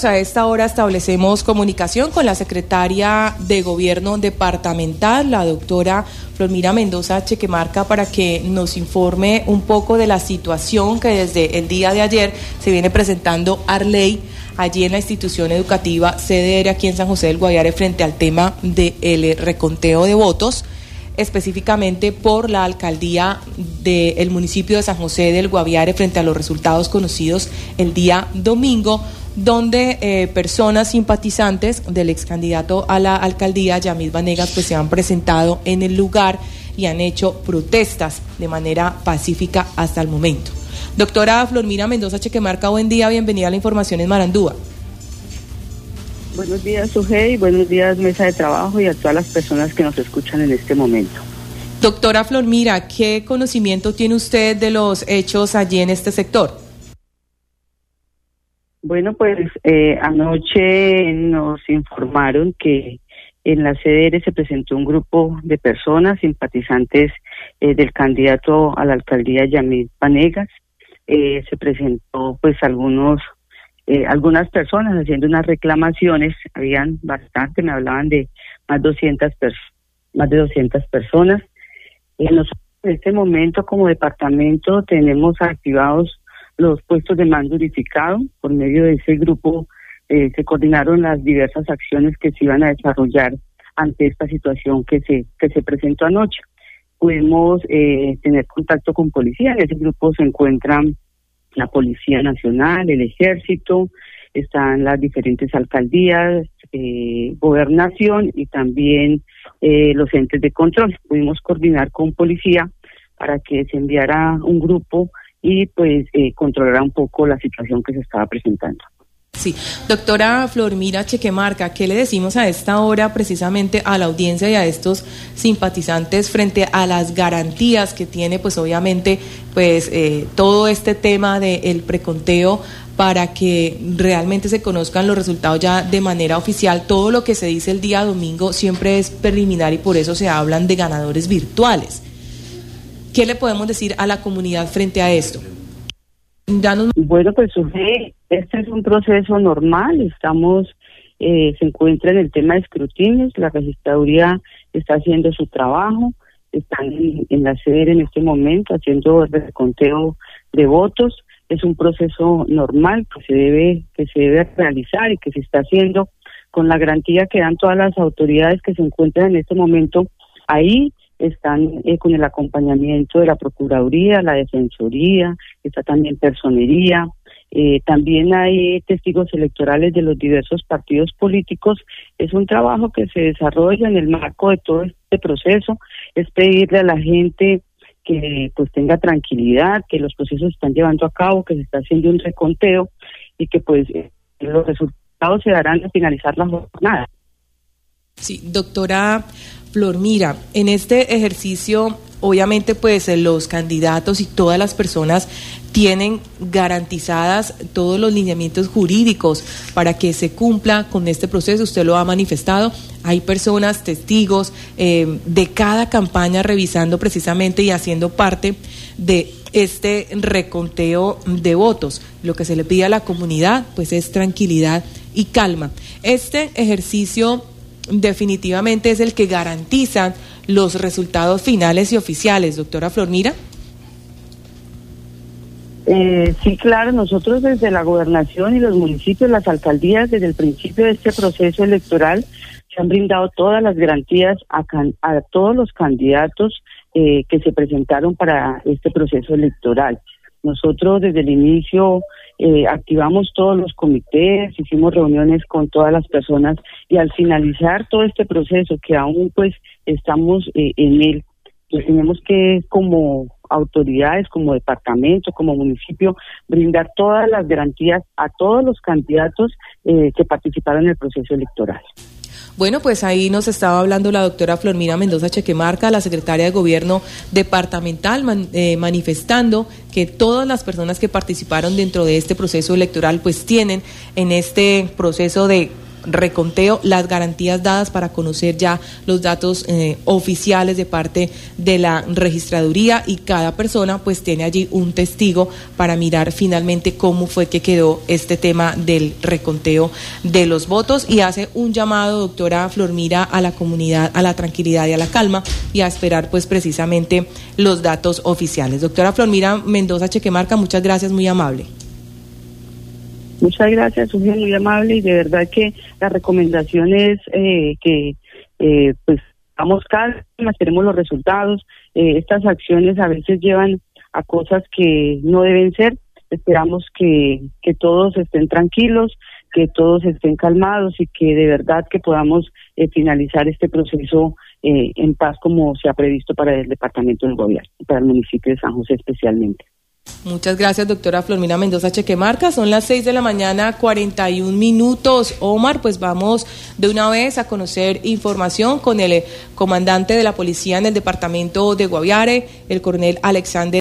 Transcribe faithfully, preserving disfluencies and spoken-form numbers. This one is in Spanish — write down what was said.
nosotros a esta hora establecemos comunicación con la secretaria de Gobierno departamental, la doctora Flormira Mendoza Chequemarca, para que nos informe un poco de la situación que desde el día de ayer se viene presentando Arley allí en la institución educativa C D R aquí en San José del Guaviare frente al tema del reconteo de votos, específicamente por la alcaldía del municipio de San José del Guaviare frente a los resultados conocidos el día domingo, donde eh, personas simpatizantes del ex candidato a la alcaldía, Yamil Vanegas, pues se han presentado en el lugar y han hecho protestas de manera pacífica hasta el momento. Doctora Flormira Mendoza Chequemarca, buen día, bienvenida a la información en Marandúa. Buenos días, Sujei, buenos días, mesa de trabajo, y a todas las personas que nos escuchan en este momento. Doctora Flormira, ¿qué conocimiento tiene usted de los hechos allí en este sector? Bueno, pues eh, anoche nos informaron que en la C D R se presentó un grupo de personas simpatizantes eh, del candidato a la alcaldía Yamil Vanegas. Eh, se presentó pues algunos Eh, algunas personas haciendo unas reclamaciones, habían bastante, me hablaban de más, doscientas pers- más de doscientas personas. Eh, nosotros en este momento como departamento tenemos activados los puestos de mando unificado. Por medio de ese grupo eh, se coordinaron las diversas acciones que se iban a desarrollar ante esta situación que se, que se presentó anoche. Pudimos eh, tener contacto con policía. En ese grupo se encuentran la Policía Nacional, el Ejército, están las diferentes alcaldías, eh, gobernación y también eh, los entes de control. Pudimos coordinar con policía para que se enviara un grupo y pues eh, controlara un poco la situación que se estaba presentando. Sí, doctora Flormira Chequemarca, ¿qué le decimos a esta hora precisamente a la audiencia y a estos simpatizantes frente a las garantías que tiene, pues obviamente, pues eh, todo este tema del preconteo para que realmente se conozcan los resultados ya de manera oficial? Todo lo que se dice el día domingo siempre es preliminar y por eso se hablan de ganadores virtuales. ¿Qué le podemos decir a la comunidad frente a esto? Danos... Bueno, pues este es un proceso normal, estamos, eh, se encuentra en el tema de escrutinios, la registraduría está haciendo su trabajo, están en, en la C D R en este momento haciendo el reconteo de votos. Es un proceso normal que se debe, que se debe realizar y que se está haciendo con la garantía que dan todas las autoridades que se encuentran en este momento ahí. Están eh, con el acompañamiento de la Procuraduría, la Defensoría, está también Personería, eh, también hay testigos electorales de los diversos partidos políticos. Es un trabajo que se desarrolla en el marco de todo este proceso, es pedirle a la gente que pues tenga tranquilidad, que los procesos se están llevando a cabo, que se está haciendo un reconteo y que pues eh, los resultados se darán al finalizar la jornada. Sí, doctora Flormira, en este ejercicio, obviamente, pues los candidatos y todas las personas tienen garantizadas todos los lineamientos jurídicos para que se cumpla con este proceso. Usted lo ha manifestado. Hay personas, testigos eh, de cada campaña revisando precisamente y haciendo parte de este reconteo de votos. Lo que se le pide a la comunidad, pues, es tranquilidad y calma. Este ejercicio definitivamente es el que garantiza los resultados finales y oficiales, doctora Flormira. Eh, sí, claro, nosotros desde la gobernación y los municipios, las alcaldías, desde el principio de este proceso electoral, se han brindado todas las garantías a, can, a todos los candidatos eh, que se presentaron para este proceso electoral. Nosotros desde el inicio eh, activamos todos los comités, hicimos reuniones con todas las personas y al finalizar todo este proceso, que aún pues estamos eh, en él, pues tenemos que como autoridades, como departamento, como municipio, brindar todas las garantías a todos los candidatos eh, que participaron en el proceso electoral. Bueno, pues ahí nos estaba hablando la doctora Flormira Mendoza Chequemarca, la secretaria de Gobierno departamental, man, eh, manifestando que todas las personas que participaron dentro de este proceso electoral pues tienen en este proceso de reconteo, las garantías dadas para conocer ya los datos eh, oficiales de parte de la registraduría, y cada persona pues tiene allí un testigo para mirar finalmente cómo fue que quedó este tema del reconteo de los votos, y hace un llamado, doctora Flormira, a la comunidad a la tranquilidad y a la calma y a esperar pues precisamente los datos oficiales. Doctora Flormira Mendoza Chequemarca, muchas gracias, muy amable. Muchas gracias, Sofía, muy amable, y de verdad que la recomendación es eh, que eh, pues vamos calma, esperemos los resultados. Eh, estas acciones a veces llevan a cosas que no deben ser. Esperamos que, que todos estén tranquilos, que todos estén calmados y que de verdad que podamos eh, finalizar este proceso eh, en paz, como se ha previsto para el departamento del gobierno, para el municipio de San José especialmente. Muchas gracias, doctora Flormira Mendoza Chequemarca. Son las seis de la mañana, cuarenta y un minutos. Omar, pues vamos de una vez a conocer información con el comandante de la policía en el departamento de Guaviare, el coronel Alexander